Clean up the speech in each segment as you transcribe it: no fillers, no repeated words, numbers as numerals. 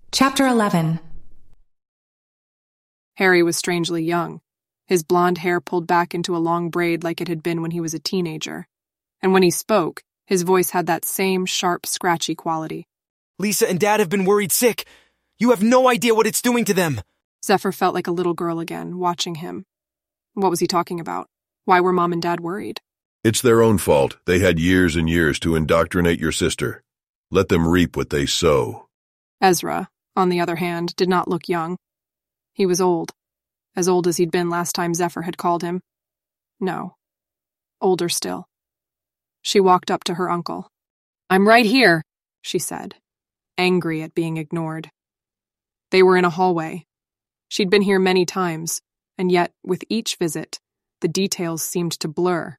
Chapter 11. Harry was strangely young, his blonde hair pulled back into a long braid like it had been when he was a teenager. And when he spoke, his voice had that same sharp, scratchy quality. Lisa and Dad have been worried sick. You have no idea what it's doing to them. Zephyr felt like a little girl again, watching him. What was he talking about? Why were Mom and Dad worried? It's their own fault. They had years and years to indoctrinate your sister. Let them reap what they sow. Ezra, on the other hand, did not look young. He was old. As old as he'd been last time Zephyr had called him. No. Older still. She walked up to her uncle. "I'm right here," she said, angry at being ignored. They were in a hallway. She'd been here many times, and yet, with each visit, the details seemed to blur.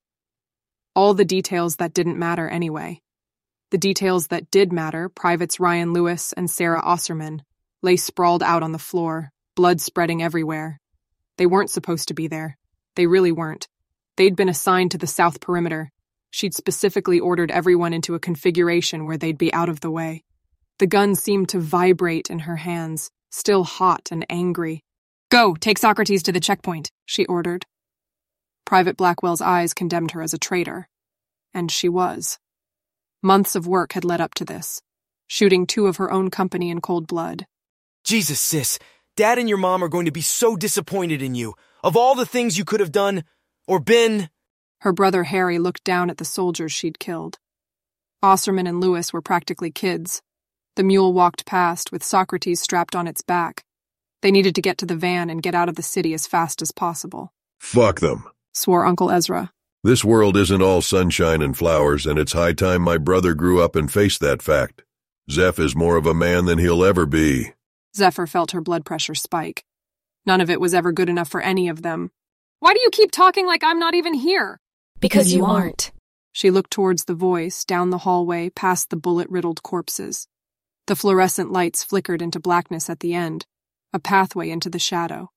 All the details that didn't matter anyway. The details that did matter, Privates Ryan Lewis and Sarah Osserman, lay sprawled out on the floor, blood spreading everywhere. They weren't supposed to be there. They really weren't. They'd been assigned to the south perimeter. She'd specifically ordered everyone into a configuration where they'd be out of the way. The gun seemed to vibrate in her hands, still hot and angry. "Go, take Socrates to the checkpoint," she ordered. Private Blackwell's eyes condemned her as a traitor. And she was. Months of work had led up to this, shooting 2 of her own company in cold blood. Jesus, sis, Dad and your mom are going to be so disappointed in you. Of all the things you could have done, or been... Her brother Harry looked down at the soldiers she'd killed. Osserman and Lewis were practically kids. The mule walked past with Socrates strapped on its back. They needed to get to the van and get out of the city as fast as possible. Fuck them, swore Uncle Ezra. This world isn't all sunshine and flowers, and it's high time my brother grew up and faced that fact. Zeph is more of a man than he'll ever be. Zephyr felt her blood pressure spike. None of it was ever good enough for any of them. "Why do you keep talking like I'm not even here?" Because you aren't. She looked towards the voice, down the hallway, past the bullet-riddled corpses. The fluorescent lights flickered into blackness at the end, a pathway into the shadow.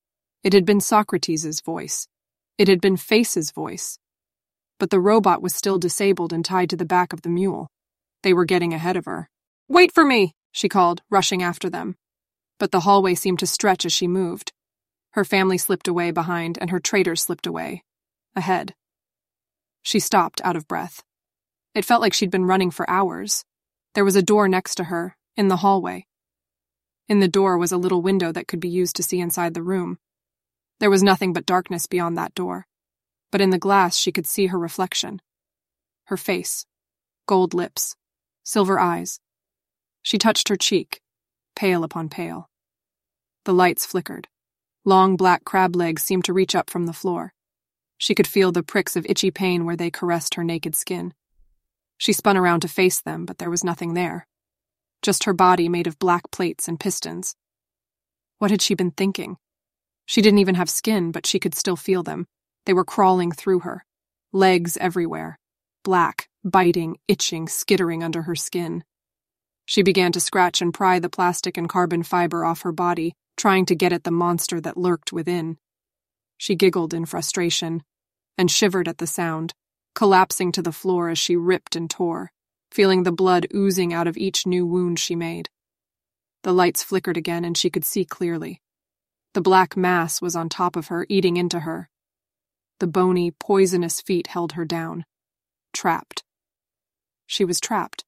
It had been Socrates' voice. It had been Face's voice. But the robot was still disabled and tied to the back of the mule. They were getting ahead of her. "Wait for me!" she called, rushing after them. But the hallway seemed to stretch as she moved. Her family slipped away behind, and her traitors slipped away. Ahead. She stopped, out of breath. It felt like she'd been running for hours. There was a door next to her, in the hallway. In the door was a little window that could be used to see inside the room. There was nothing but darkness beyond that door. But in the glass she could see her reflection. Her face. Gold lips. Silver eyes. She touched her cheek, pale upon pale. The lights flickered. Long black crab legs seemed to reach up from the floor. She could feel the pricks of itchy pain where they caressed her naked skin. She spun around to face them, but there was nothing there. Just her body made of black plates and pistons. What had she been thinking? She didn't even have skin, but she could still feel them. They were crawling through her. Legs everywhere. Black, biting, itching, skittering under her skin. She began to scratch and pry the plastic and carbon fiber off her body, trying to get at the monster that lurked within. She giggled in frustration and shivered at the sound, collapsing to the floor as she ripped and tore, feeling the blood oozing out of each new wound she made. The lights flickered again and she could see clearly. The black mass was on top of her, eating into her. The bony, poisonous feet held her down. Trapped. She was trapped.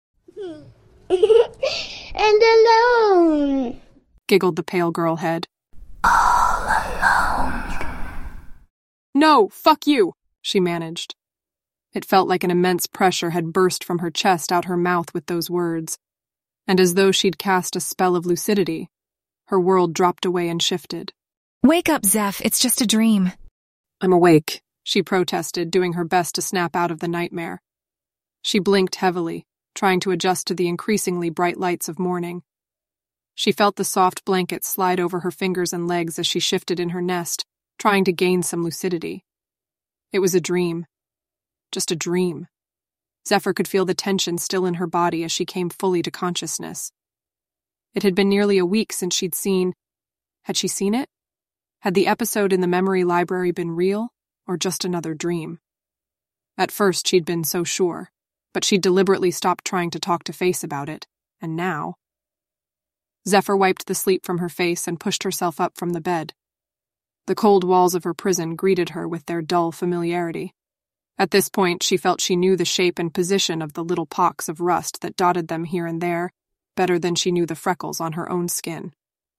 And alone, giggled the pale girl head. all alone. "No, fuck you," she managed. It felt like an immense pressure had burst from her chest out her mouth with those words, and as though she'd cast a spell of lucidity, her world dropped away and shifted. Wake up, Zeph. It's just a dream. "I'm awake," she protested, doing her best to snap out of the nightmare. She blinked heavily, trying to adjust to the increasingly bright lights of morning. She felt the soft blanket slide over her fingers and legs as she shifted in her nest, trying to gain some lucidity. It was a dream. Just a dream. Zephyr could feel the tension still in her body as she came fully to consciousness. It had been nearly a week since she'd seen... Had she seen it? Had the episode in the memory library been real, or just another dream? At first she'd been so sure, but she'd deliberately stopped trying to talk to Face about it, and now... Zephyr wiped the sleep from her face and pushed herself up from the bed. The cold walls of her prison greeted her with their dull familiarity. At this point, she felt she knew the shape and position of the little pocks of rust that dotted them here and there better than she knew the freckles on her own skin.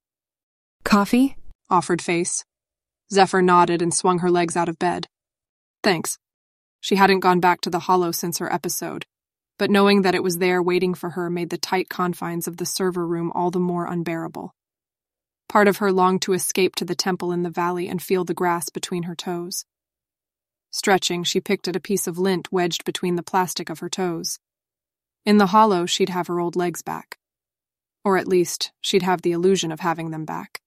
Coffee? Offered Face. Zephyr nodded and swung her legs out of bed. Thanks. She hadn't gone back to the Hollow since her episode, but knowing that it was there waiting for her made the tight confines of the server room all the more unbearable. Part of her longed to escape to the temple in the valley and feel the grass between her toes. Stretching, she picked at a piece of lint wedged between the plastic of her toes. In the Hollow, she'd have her old legs back. Or at least, she'd have the illusion of having them back.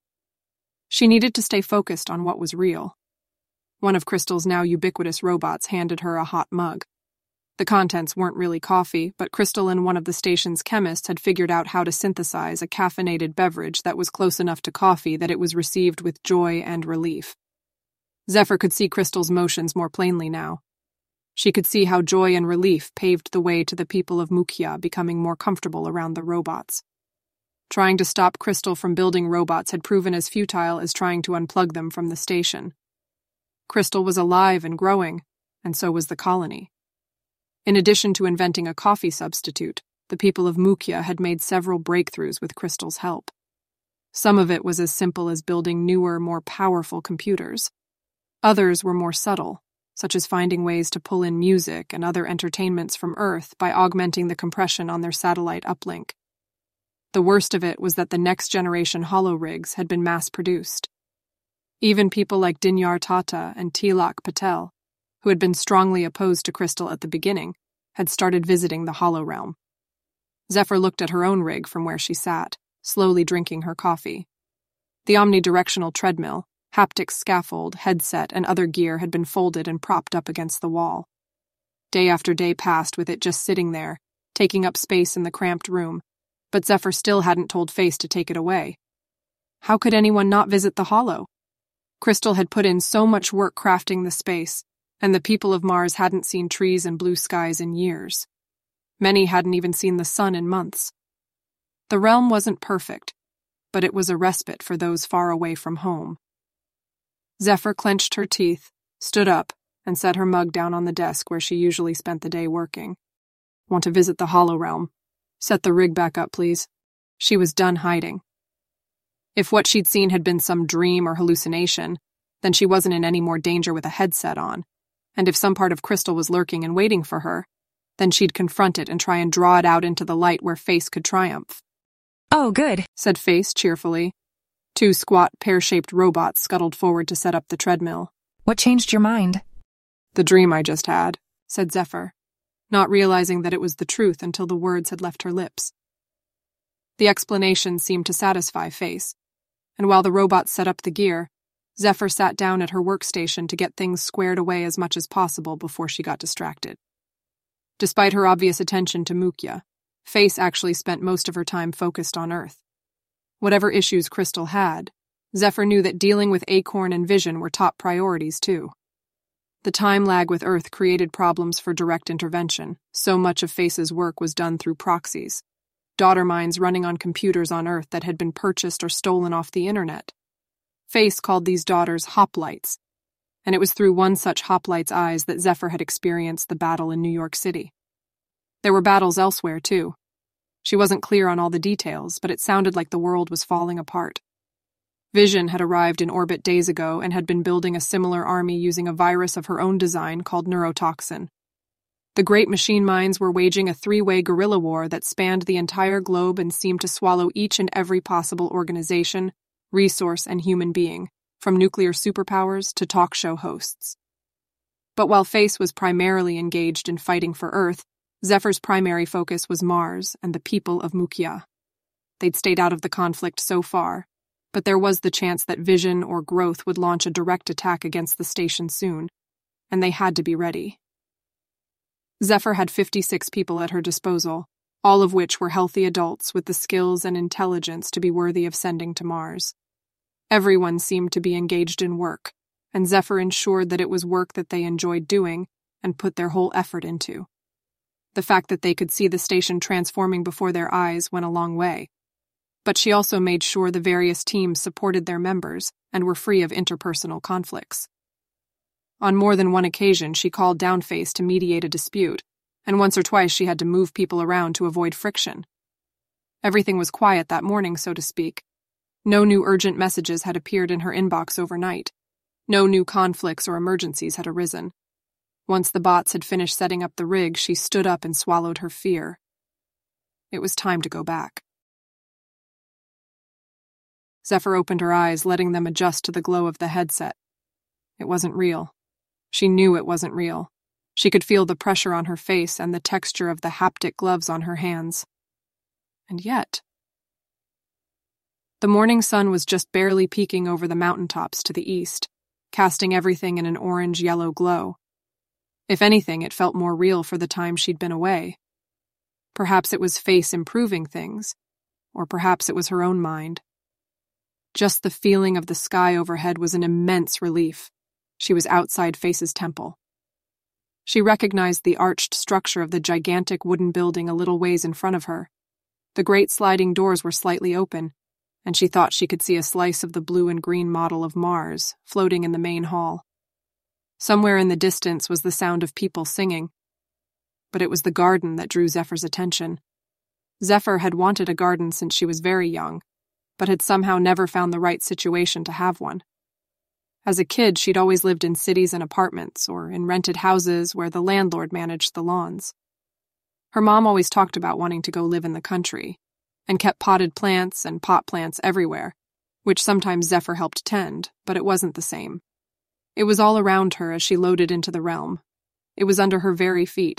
She needed to stay focused on what was real. One of Crystal's now ubiquitous robots handed her a hot mug. The contents weren't really coffee, but Crystal and one of the station's chemists had figured out how to synthesize a caffeinated beverage that was close enough to coffee that it was received with joy and relief. Zephyr could see Crystal's motions more plainly now. She could see how joy and relief paved the way to the people of Mukia becoming more comfortable around the robots. Trying to stop Crystal from building robots had proven as futile as trying to unplug them from the station. Crystal was alive and growing, and so was the colony. In addition to inventing a coffee substitute, the people of Mukia had made several breakthroughs with Crystal's help. Some of it was as simple as building newer, more powerful computers. Others were more subtle, such as finding ways to pull in music and other entertainments from Earth by augmenting the compression on their satellite uplink. The worst of it was that the next-generation holorigs had been mass-produced. Even people like Dinyar Tata and Tilak Patel, who had been strongly opposed to Crystal at the beginning, had started visiting the Hollow Realm. Zephyr looked at her own rig from where she sat, slowly drinking her coffee. The omnidirectional treadmill, haptic scaffold, headset, and other gear had been folded and propped up against the wall. Day after day passed with it just sitting there, taking up space in the cramped room, but Zephyr still hadn't told Face to take it away. How could anyone not visit the Hollow? Crystal had put in so much work crafting the space, and the people of Mars hadn't seen trees and blue skies in years. Many hadn't even seen the sun in months. The realm wasn't perfect, but it was a respite for those far away from home. Zephyr clenched her teeth, stood up, and set her mug down on the desk where she usually spent the day working. Want to visit the Hollow Realm. Set the rig back up, please. She was done hiding. If what she'd seen had been some dream or hallucination, then she wasn't in any more danger with a headset on. And if some part of Crystal was lurking and waiting for her, then she'd confront it and try and draw it out into the light where Face could triumph. Oh, good. Said Face cheerfully. Two squat, pear-shaped robots scuttled forward to set up the treadmill. What changed your mind? The dream I just had, said Zephyr, not realizing that it was the truth until the words had left her lips. The explanation seemed to satisfy Face, and while the robots set up the gear, Zephyr sat down at her workstation to get things squared away as much as possible before she got distracted. Despite her obvious attention to Mukia, Face actually spent most of her time focused on Earth. Whatever issues Crystal had, Zephyr knew that dealing with Acorn and Vision were top priorities too. The time lag with Earth created problems for direct intervention. So much of Face's work was done through proxies, daughter minds running on computers on Earth that had been purchased or stolen off the internet. Face called these daughters hoplites, and it was through one such hoplite's eyes that Zephyr had experienced the battle in New York City. There were battles elsewhere, too. She wasn't clear on all the details, but it sounded like the world was falling apart. Vision had arrived in orbit days ago and had been building a similar army using a virus of her own design called neurotoxin. The great machine minds were waging a three-way guerrilla war that spanned the entire globe and seemed to swallow each and every possible organization, resource, and human being, from nuclear superpowers to talk show hosts. But while Face was primarily engaged in fighting for Earth, Zephyr's primary focus was Mars and the people of Mukia. They'd stayed out of the conflict so far, but there was the chance that Vision or Growth would launch a direct attack against the station soon, and they had to be ready. Zephyr had 56 people at her disposal, all of which were healthy adults with the skills and intelligence to be worthy of sending to Mars. Everyone seemed to be engaged in work, and Zephyr ensured that it was work that they enjoyed doing and put their whole effort into. The fact that they could see the station transforming before their eyes went a long way. but she also made sure the various teams supported their members and were free of interpersonal conflicts. On more than one occasion, she called down Face to mediate a dispute, and once or twice she had to move people around to avoid friction. Everything was quiet that morning, so to speak. No new urgent messages had appeared in her inbox overnight. No new conflicts or emergencies had arisen. Once the bots had finished setting up the rig, she stood up and swallowed her fear. It was time to go back. Zephyr opened her eyes, letting them adjust to the glow of the headset. It wasn't real. She knew it wasn't real. She could feel the pressure on her face and the texture of the haptic gloves on her hands. And yet... The morning sun was just barely peeking over the mountaintops to the east, casting everything in an orange-yellow glow. If anything, it felt more real for the time she'd been away. Perhaps it was Face improving things, or perhaps it was her own mind. Just the feeling of the sky overhead was an immense relief. She was outside Face's temple. She recognized the arched structure of the gigantic wooden building a little ways in front of her. The great sliding doors were slightly open, and she thought she could see a slice of the blue and green model of Mars floating in the main hall. Somewhere in the distance was the sound of people singing. But it was the garden that drew Zephyr's attention. Zephyr had wanted a garden since she was very young, but had somehow never found the right situation to have one. As a kid, she'd always lived in cities and apartments, or in rented houses where the landlord managed the lawns. Her mom always talked about wanting to go live in the country, and kept potted plants and pot plants everywhere, which sometimes Zephyr helped tend, but it wasn't the same. It was all around her as she loaded into the realm. It was under her very feet.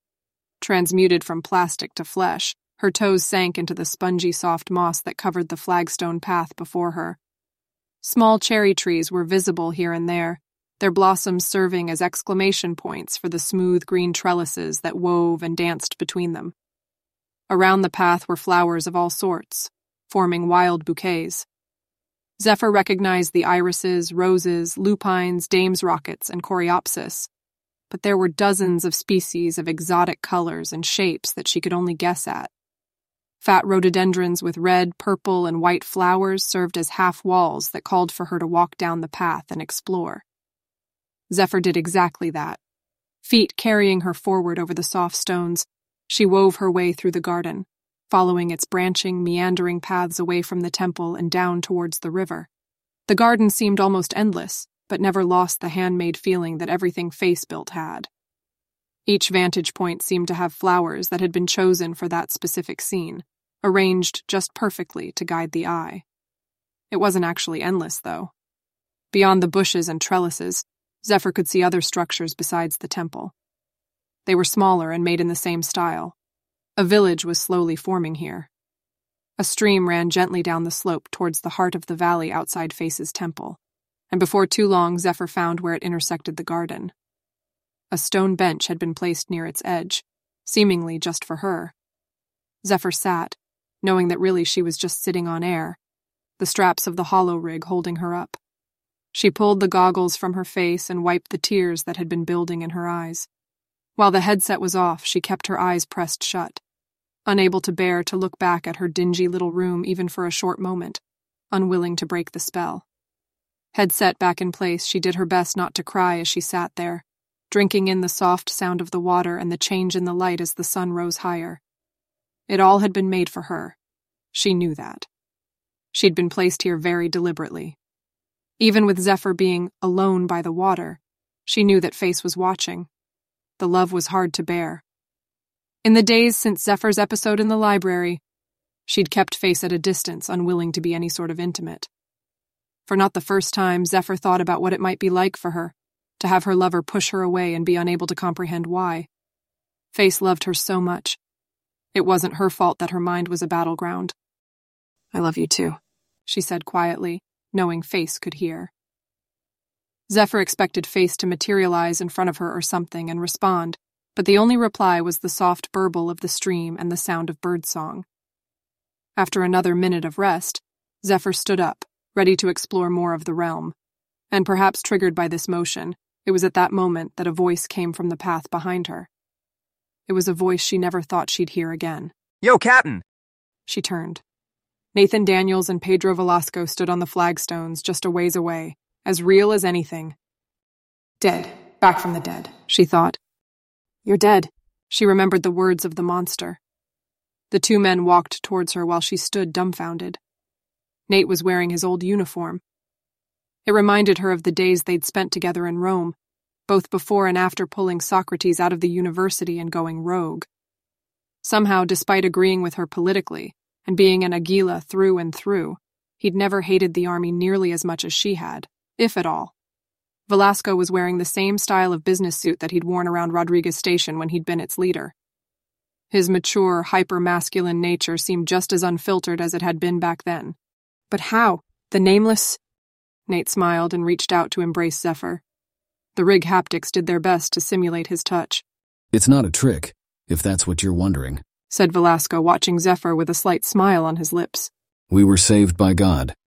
Transmuted from plastic to flesh, her toes sank into the spongy soft moss that covered the flagstone path before her. Small cherry trees were visible here and there, their blossoms serving as exclamation points for the smooth green trellises that wove and danced between them. Around the path were flowers of all sorts, forming wild bouquets. Zephyr recognized the irises, roses, lupines, dame's rockets, and coreopsis, but there were dozens of species of exotic colors and shapes that she could only guess at. Fat rhododendrons with red, purple, and white flowers served as half-walls that called for her to walk down the path and explore. Zephyr did exactly that. Feet carrying her forward over the soft stones, she wove her way through the garden, following its branching, meandering paths away from the temple and down towards the river. The garden seemed almost endless, but never lost the handmade feeling that everything Face built had. Each vantage point seemed to have flowers that had been chosen for that specific scene, arranged just perfectly to guide the eye. It wasn't actually endless, though. Beyond the bushes and trellises, Zephyr could see other structures besides the temple. They were smaller and made in the same style. A village was slowly forming here. A stream ran gently down the slope towards the heart of the valley outside Face's temple, and before too long Zephyr found where it intersected the garden. A stone bench had been placed near its edge, seemingly just for her. Zephyr sat, knowing that really she was just sitting on air, the straps of the hollow rig holding her up. She pulled the goggles from her face and wiped the tears that had been building in her eyes. While the headset was off, she kept her eyes pressed shut, unable to bear to look back at her dingy little room even for a short moment, unwilling to break the spell. Headset back in place, she did her best not to cry as she sat there, drinking in the soft sound of the water and the change in the light as the sun rose higher. It all had been made for her. She knew that. She'd been placed here very deliberately. Even with Zephyr being alone by the water, she knew that Face was watching. The love was hard to bear. In the days since Zephyr's episode in the library, she'd kept Face at a distance, unwilling to be any sort of intimate. For not the first time, Zephyr thought about what it might be like for her, to have her lover push her away and be unable to comprehend why. Face loved her so much. It wasn't her fault that her mind was a battleground. "I love you too," she said quietly, knowing Face could hear. Zephyr expected Face to materialize in front of her or something and respond, but the only reply was the soft burble of the stream and the sound of birdsong. After another minute of rest, Zephyr stood up, ready to explore more of the realm. And perhaps triggered by this motion, it was at that moment that a voice came from the path behind her. It was a voice she never thought she'd hear again. Yo, Captain! She turned. Nathan Daniels and Pedro Velasco stood on the flagstones just a ways away, as real as anything. Dead, back from the dead, she thought. You're dead, she remembered the words of the monster. The two men walked towards her while she stood dumbfounded. Nate was wearing his old uniform. It reminded her of the days they'd spent together in Rome, both before and after pulling Socrates out of the university and going rogue. Somehow, despite agreeing with her politically, and being an Aguila through and through, he'd never hated the army nearly as much as she had, if at all. Velasco was wearing the same style of business suit that he'd worn around Rodriguez Station when he'd been its leader. His mature, hyper-masculine nature seemed just as unfiltered as it had been back then. But how? The nameless... Nate smiled and reached out to embrace Zephyr. The rig haptics did their best to simulate his touch. It's not a trick, if that's what you're wondering, said Velasco, watching Zephyr with a slight smile on his lips. We were saved by God.